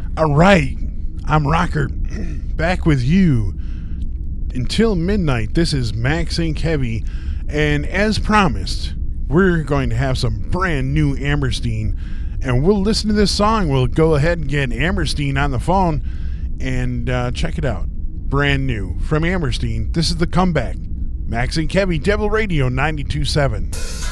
All right, I'm Rocker, back with you until midnight. This is Max Inc. Heavy, and as promised, we're going to have some brand new Amberstein, and we'll listen to this song. We'll go ahead and get Amberstein on the phone and check it out. Brand new from Amberstein. This is The Comeback. Max Inc. Heavy, Devil Radio 92.7.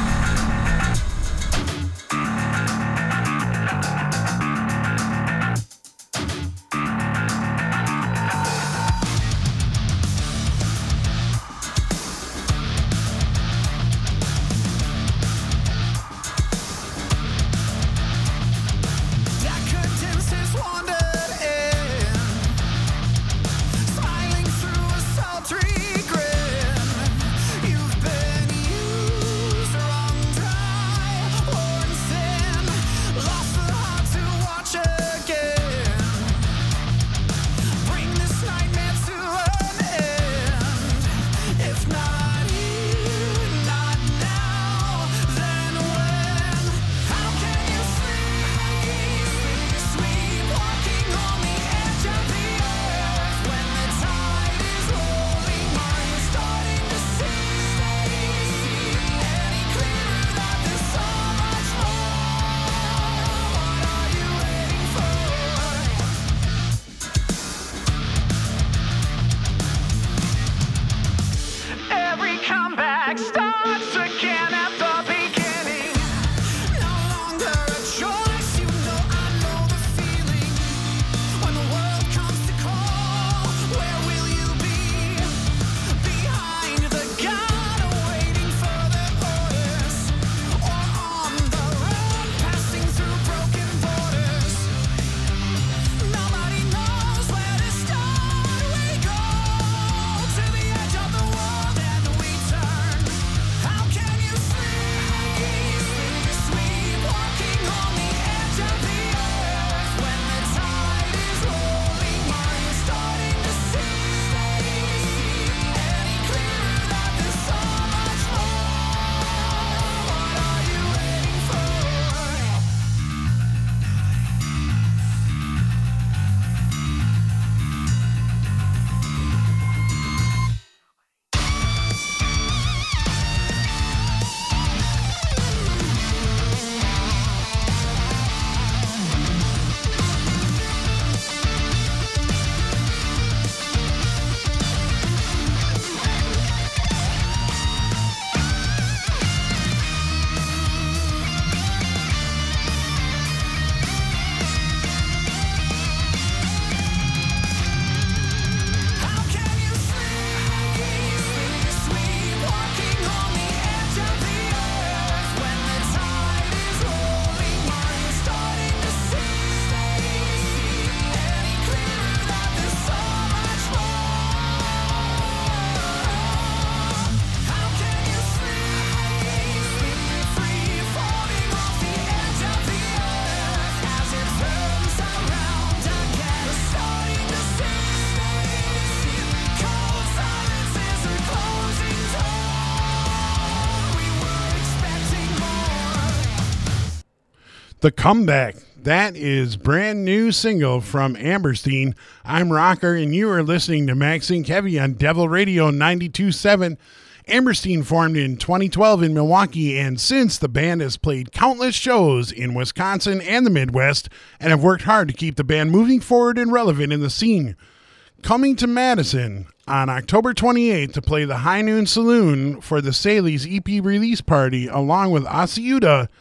The Comeback. That is brand new single from Amberstein. I'm Rocker, and you are listening to Max Inc. Heavy on Devil Radio 92.7. Amberstein formed in 2012 in Milwaukee, and since the band has played countless shows in Wisconsin and the Midwest, and have worked hard to keep the band moving forward and relevant in the scene. Coming to Madison on October 28th to play the High Noon Saloon for the Saley's EP release party, along with Asiuda,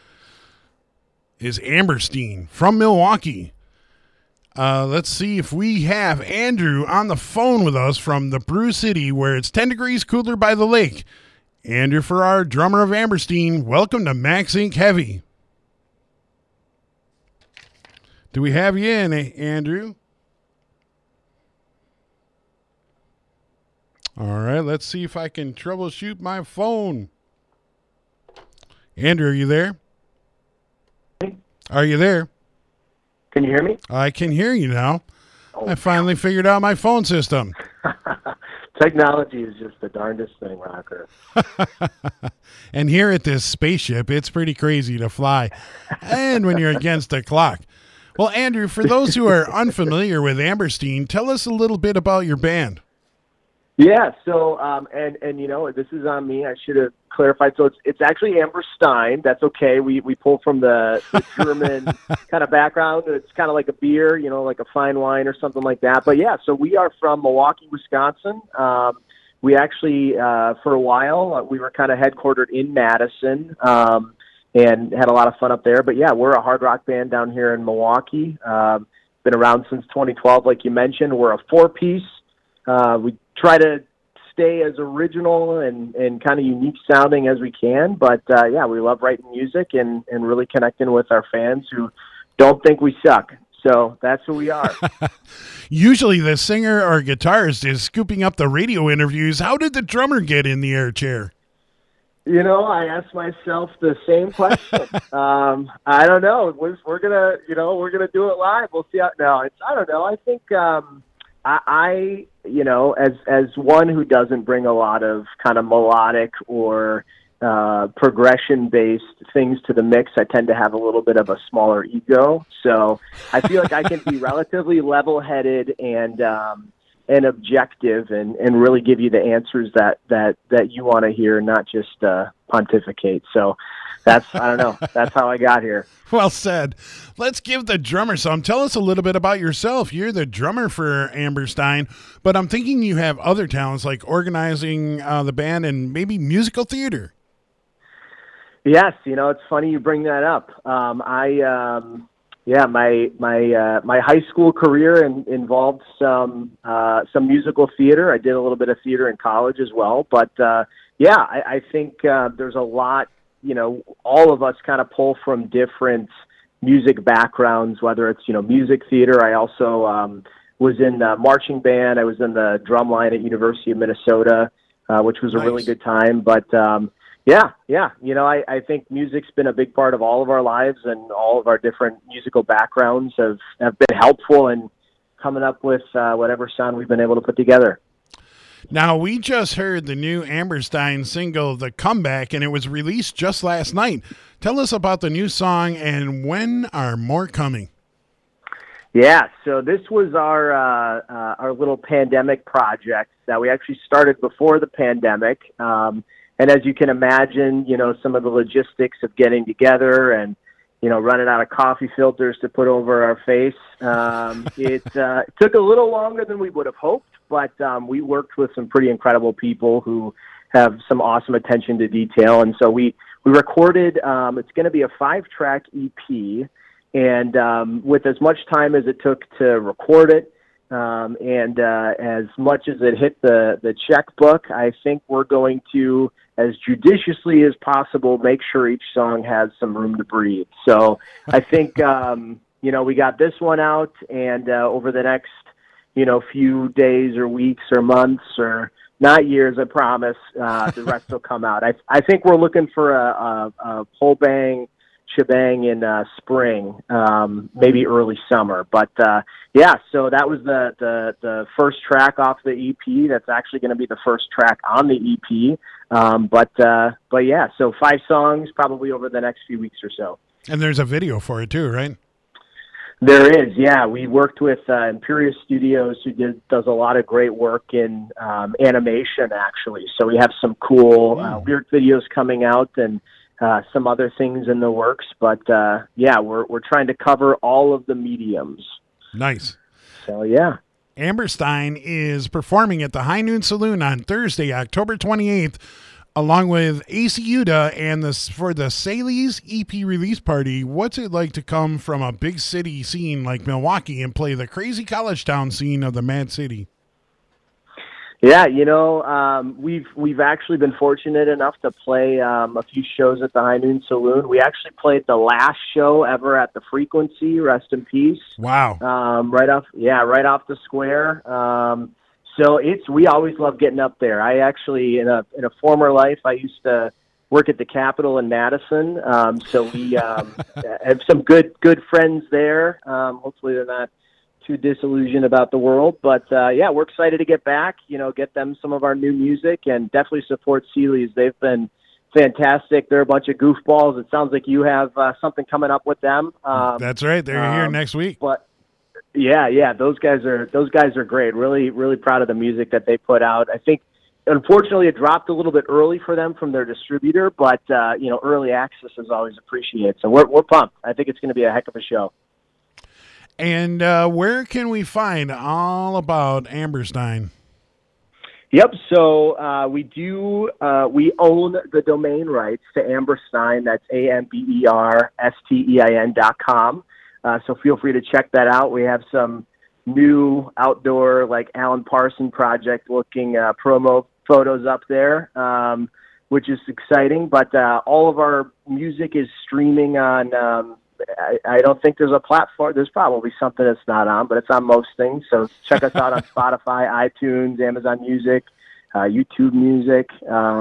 is Amberstein from Milwaukee. Let's see if we have Andrew on the phone with us from the Brew City, where it's 10 degrees cooler by the lake. Andrew Farrar, drummer of Amberstein, welcome to Max Inc. Heavy. Do we have you in, Andrew? All right, let's see if I can troubleshoot my phone. Andrew, are you there? Are you there? Can you hear me? I can hear you now. Oh, I finally figured out my phone system. Technology is just the darndest thing, Rocker. And here at this spaceship, it's pretty crazy to fly. And when you're against the clock. Well, Andrew, for those who are unfamiliar with Amberstein, tell us a little bit about your band. Yeah. So, and you know, this is on me. I should have clarified. So it's actually Amberstein. That's okay. We pull from the German kind of background. It's kind of like a beer, you know, like a fine wine or something like that. But yeah, so we are from Milwaukee, Wisconsin. We actually, for a while, we were kind of headquartered in Madison, and had a lot of fun up there. But yeah, we're a hard rock band down here in Milwaukee. Been around since 2012, like you mentioned. We're a 4-piece. We try to stay as original and kind of unique sounding as we can. But yeah, we love writing music and really connecting with our fans who don't think we suck. So that's who we are. Usually the singer or guitarist is scooping up the radio interviews. How did the drummer get in the air chair? You know, I asked myself the same question. I don't know. We're gonna do it live. We'll see how. No, I don't know. I think I you know, as one who doesn't bring a lot of kind of melodic or progression-based things to the mix, I tend to have a little bit of a smaller ego. So I feel like I can be relatively level-headed and objective and really give you the answers that you want to hear, not just pontificate. So I don't know. That's how I got here. Well said. Let's give the drummer some. Tell us a little bit about yourself. You're the drummer for Amberstein, but I'm thinking you have other talents like organizing the band and maybe musical theater. Yes, you know, it's funny you bring that up. My high school career involved some musical theater. I did a little bit of theater in college as well. But I think there's a lot. You know, all of us kind of pull from different music backgrounds, whether it's, you know, music theater. I also was in the marching band. I was in the drum line at University of Minnesota, which was a really good time. But yeah. You know, I think music's been a big part of all of our lives, and all of our different musical backgrounds have been helpful in coming up with whatever sound we've been able to put together. Now, we just heard the new Amberstein single, The Comeback, and it was released just last night. Tell us about the new song and when are more coming? Yeah, so this was our little pandemic project that we actually started before the pandemic. And as you can imagine, you know, some of the logistics of getting together and, you know, running out of coffee filters to put over our face, it took a little longer than we would have hoped. But we worked with some pretty incredible people who have some awesome attention to detail. And so we recorded, it's going to be a 5-track EP. And with as much time as it took to record it, and as much as it hit the checkbook, I think we're going to, as judiciously as possible, make sure each song has some room to breathe. So I think, you know, we got this one out, and over the next, you know, few days or weeks or months, or not years, I promise, the rest will come out. I think we're looking for a whole shebang in spring, maybe early summer. But yeah, so that was the first track off the EP. That's actually going to be the first track on the EP. But yeah, so 5 songs probably over the next few weeks or so. And there's a video for it too, right? There is, yeah. We worked with Imperious Studios, who does a lot of great work in animation, actually. So we have some cool lyric videos coming out and some other things in the works. But yeah, we're trying to cover all of the mediums. Nice. So yeah. Amberstein is performing at the High Noon Saloon on Thursday, October 28th. Along with AC Uda and for the Saley's EP release party. What's it like to come from a big city scene like Milwaukee and play the crazy college town scene of the Mad City? Yeah, you know, we've actually been fortunate enough to play a few shows at the High Noon Saloon. We actually played the last show ever at the Frequency. Rest in peace. Wow. Right off the square. So we always love getting up there. I actually, in a former life, I used to work at the Capitol in Madison. So we have some good friends there. Hopefully they're not too disillusioned about the world. But yeah, we're excited to get back, you know, get them some of our new music and definitely support Seeley's. They've been fantastic. They're a bunch of goofballs. It sounds like you have something coming up with them. That's right. They're here next week. But yeah, those guys are great. Really, really proud of the music that they put out. I think, unfortunately, it dropped a little bit early for them from their distributor, but early access is always appreciated. So we're pumped. I think it's going to be a heck of a show. And where can we find all about Amberstein? Yep. So we own the domain rights to Amberstein. That's AMBERSTEIN.com. So feel free to check that out. We have some new outdoor, like Alan Parson project looking promo photos up there, which is exciting. But all of our music is streaming on. I don't think there's a platform. There's probably something that's not on, but it's on most things. So check us out on Spotify, iTunes, Amazon Music, YouTube Music.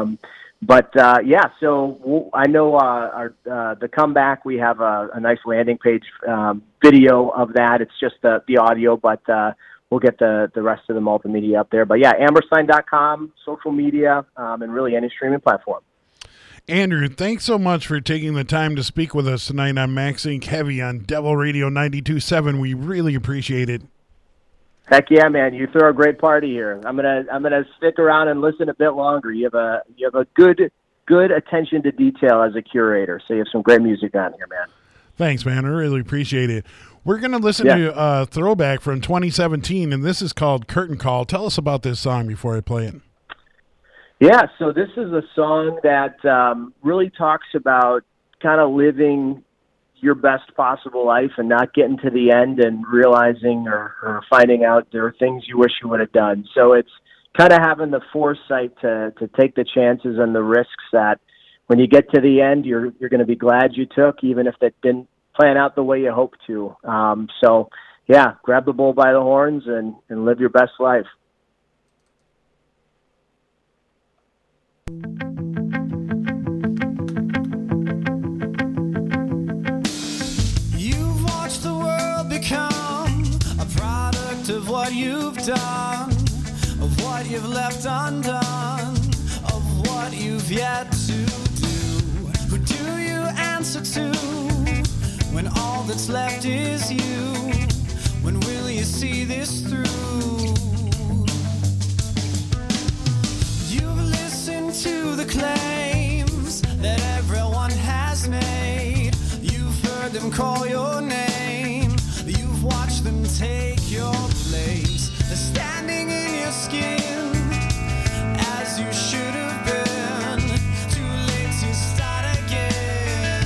So I know the comeback, we have a nice landing page video of that. It's just the audio, but we'll get the rest of the multimedia up there. But yeah, Amberstein.com, social media, and really any streaming platform. Andrew, thanks so much for taking the time to speak with us tonight on Max Inc. Heavy on Devil Radio 92.7. We really appreciate it. Heck yeah, man! You throw a great party here. I'm gonna stick around and listen a bit longer. You have a good attention to detail as a curator, so you have some great music on here, man. Thanks, man. I really appreciate it. We're gonna listen to a throwback from 2017, and this is called Curtain Call. Tell us about this song before I play it. Yeah, so this is a song that really talks about kind of living your best possible life and not getting to the end and realizing or finding out there are things you wish you would have done. So it's kind of having the foresight to take the chances and the risks that when you get to the end, you're going to be glad you took, even if that didn't plan out the way you hoped to. So, yeah, grab the bull by the horns and live your best life. You've watched the world become a product of what you've done, of what you've left undone, of what you've yet to do. Who do you answer to when all that's left is you? When will you see this through? To the claims that everyone has made, you've heard them call your name, you've watched them take your place. They're standing in your skin as you should have been. Too late to start again.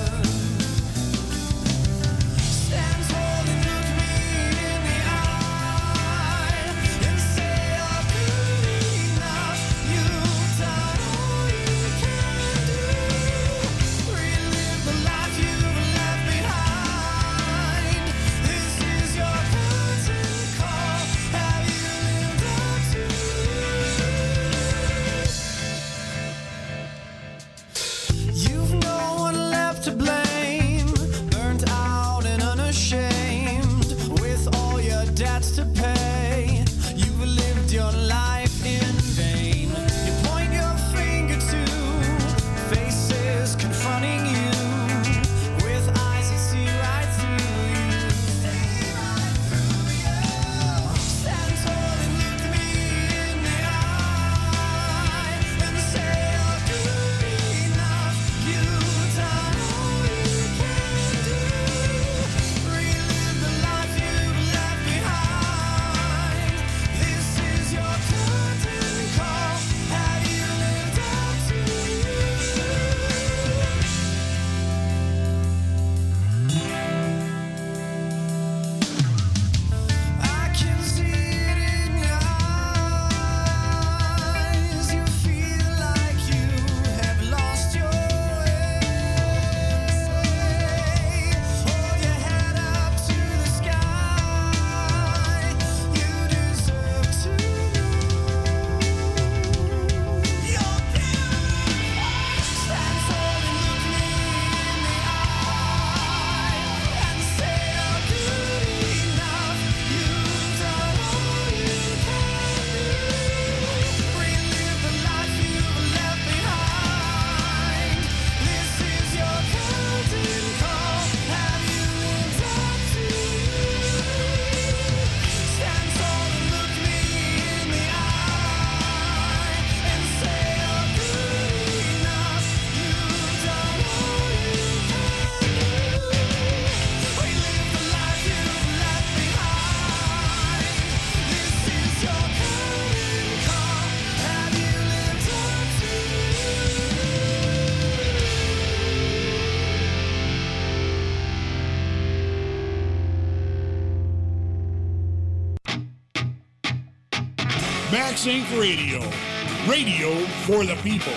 Stand tall and look me in the eye and say you're good enough. You've done all you can do. Relive the life you've left behind. This is your curtain call. Have you lived up to Max Inc. Radio. Radio for the people.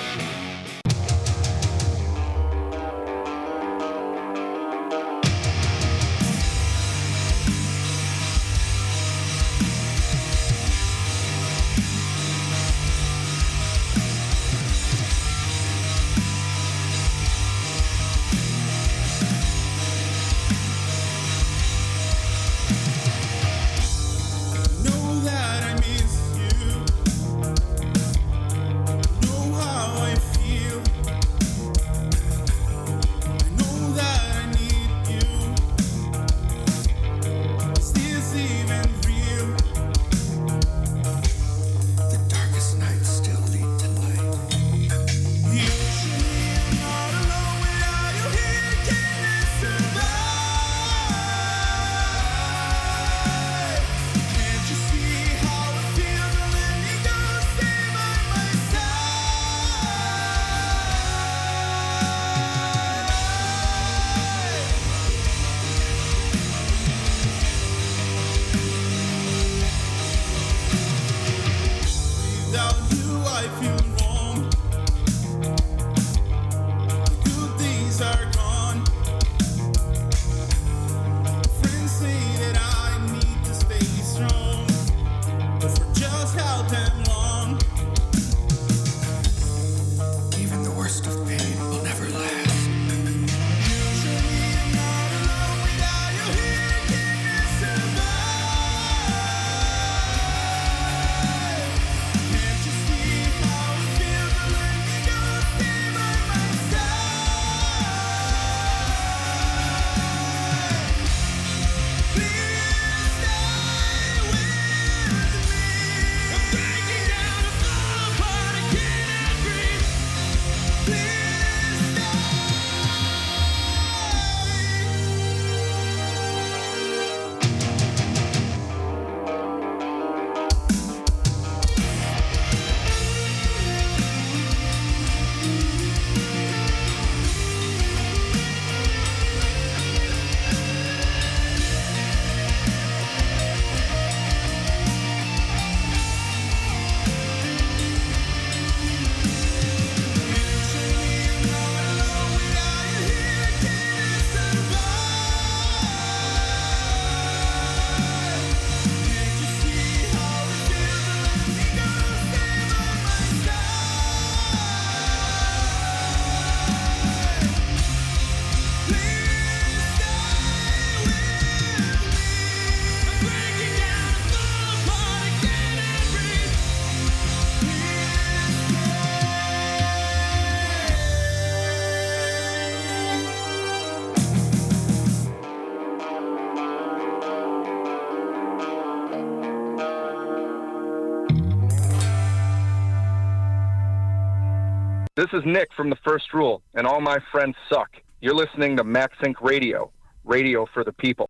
This is Nick from The First Rule, and all my friends suck. You're listening to Max Inc. Radio, radio for the people.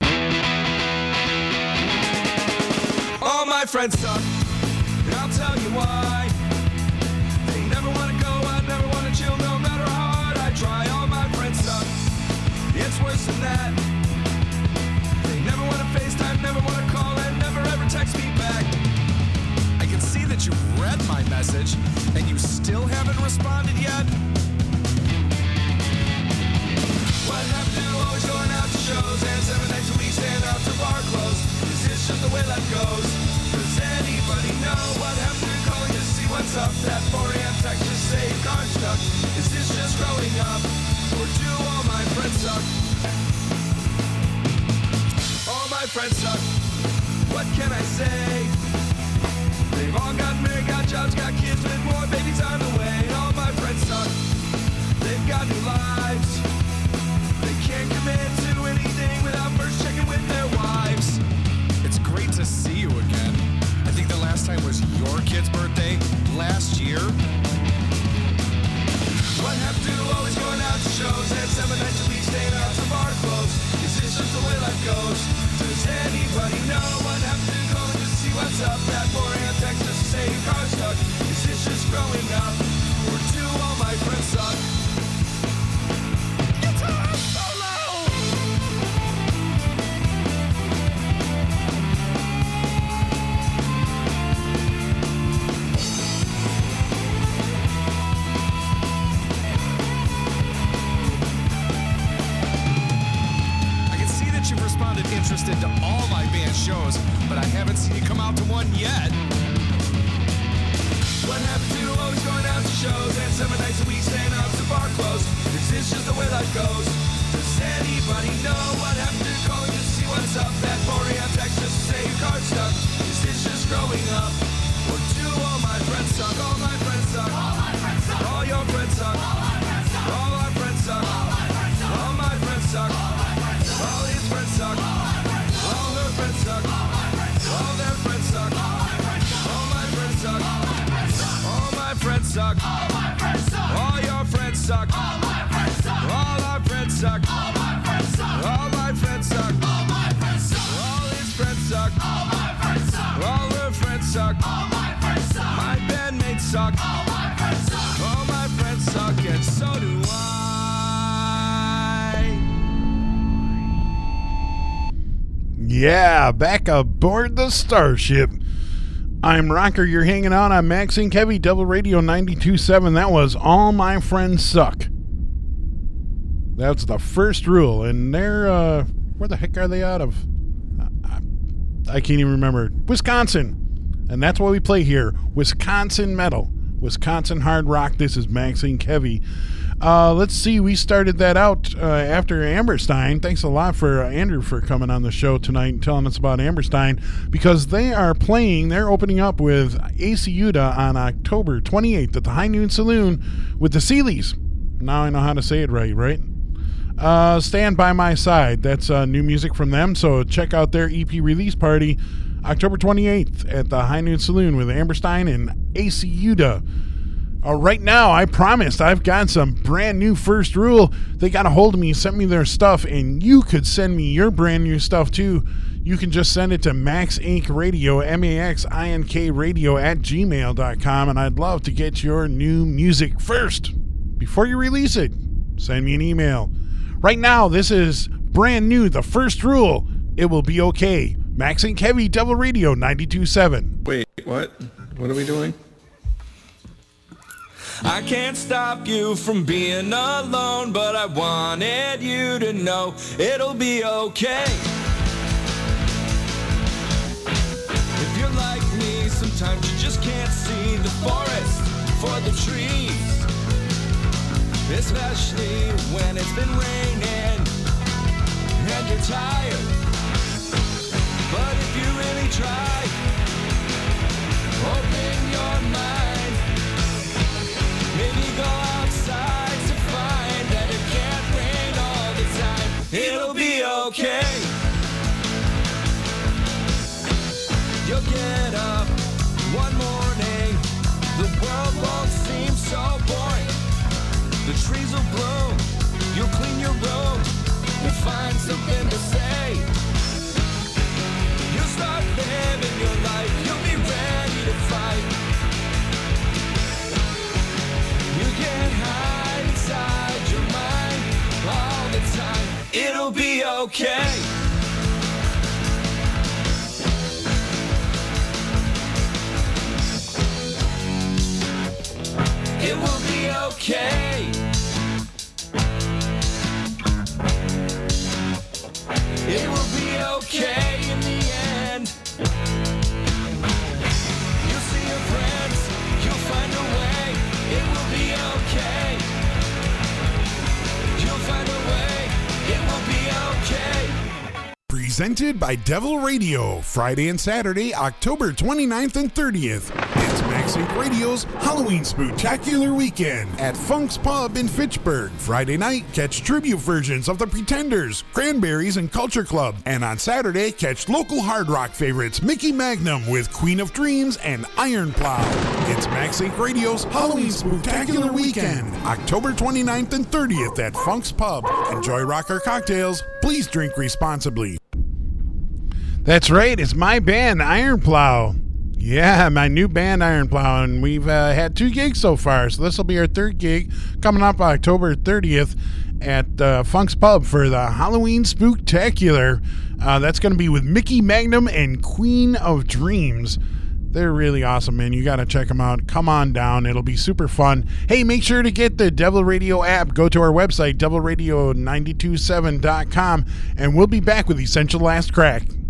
All my friends suck, and I'll tell you why. They never want to go out, never want to chill, no matter how hard I try. All my friends suck, it's worse than that. They never want to FaceTime, never want to call, and never ever text me back. I can see that you read my message, and you still haven't responded yet. What happened to always going out to shows, and 7 nights a week stand out to bar close? Is this just the way life goes? Does anybody know what happened to calling to see what's up? That 4 a.m. text just say your car's stuck. Is this just growing up, or do all my friends suck? All my friends suck, what can I say? They've all got married, got jobs, got kids, with more babies on the way. All my friends suck, they've got new lives. They can't commit to anything without first checking with their wives. It's great to see you again. I think the last time was your kid's birthday last year. What happened to always going out to shows and 7 nights a week staying out to bar close? Is this just the way life goes? Does anybody know what happened to calling to see what's up? That 4 a.m. text just to say your car's stuck. Is this just growing up, or do all my friends suck? Guitar solo! responded interested to all my band shows, but I haven't seen you come out to one yet. What happened to always going out to shows and 7 nights a week staying out to bar closed? This is just the way life goes. Does anybody know what happened to calling just to see what's up? That 4 a.m. text just to say your card's stuck. This is just growing up. Or do all my friends suck? All my friends suck. All my friends suck. All your friends suck. All my friends suck. All our friends suck. All my friends suck. All my friends suck. All my friends suck. All his friends suck. All my friends suck. All her friends suck. All my friends suck. All their friends suck. All my friends suck. All my friends suck. All my friends suck. All my friends suck. All my friends suck. All your friends suck. All my friends suck. All our friends suck. All my friends suck. All my friends suck. All my friends suck. All his friends suck. All my friends suck. All her friends suck. All my friends suck. My bandmates suck. All my friends suck. All my friends suck, and so do I. Yeah, back aboard the Starship. I'm Rocker. You're hanging out on Max Inc. Heavy Devil Radio 92.7. That was All My Friends Suck. That's the first rule. And they're, where the heck are they out of? I can't even remember. Wisconsin. And that's what we play here. Wisconsin metal. Wisconsin hard rock. This is Max Inc. Heavy. Let's see. We started that out after Amberstein. Thanks a lot for Andrew for coming on the show tonight and telling us about Amberstein, because they are playing. They're opening up with AC Uda on October 28th at the High Noon Saloon with the Sealies. Now I know how to say it right? Stand By My Side. That's new music from them. So check out their EP release party October 28th at the High Noon Saloon with Amberstein and AC Uda. Right now, I promised I've got some brand new First Rule. They got a hold of me, sent me their stuff, and you could send me your brand new stuff too. You can just send it to Max Inc. Radio, MAXINK Radio at gmail.com, and I'd love to get your new music first. Before you release it, send me an email. Right now, this is brand new, the First Rule. It will be okay. Max Inc. Heavy Devil Radio 92.7. Wait, what? What are we doing? I can't stop you from being alone, but I wanted you to know it'll be okay. If you're like me, sometimes you just can't see the forest for the trees, especially when it's been raining and you're tired. But if you really try, open your mind, maybe go outside to find that it can't rain all the time. It'll be okay. You'll get up one morning, the world won't seem so boring. The trees will bloom, you'll clean your room, you'll find something to say. You'll start living your life, you'll be ready to fight. You can't hide inside your mind all the time. It'll be okay. It will be okay. It will be okay in the end. You'll see your friends, you'll find a way. It will be okay. You'll find a way. It will be okay. Presented by Devil Radio, Friday and Saturday, October 29th and 30th. It's Max Inc. Radio's Halloween Spooktacular Weekend at Funk's Pub in Fitchburg. Friday night, catch tribute versions of The Pretenders, Cranberries, and Culture Club. And on Saturday, catch local hard rock favorites Mickey Magnum with Queen of Dreams and Iron Plow. It's Max Inc. Radio's Halloween Spooktacular Weekend, October 29th and 30th at Funk's Pub. Enjoy rocker cocktails. Please drink responsibly. That's right, it's my band, Iron Plow. Yeah, my new band, Iron Plow, and we've had 2 gigs so far, so this will be our 3rd gig coming up October 30th at Funk's Pub for the Halloween Spooktacular. That's going to be with Mickey Magnum and Queen of Dreams. They're really awesome, man. You got to check them out. Come on down. It'll be super fun. Hey, make sure to get the Devil Radio app. Go to our website, devilradio927.com, and we'll be back with Essential Last Crack.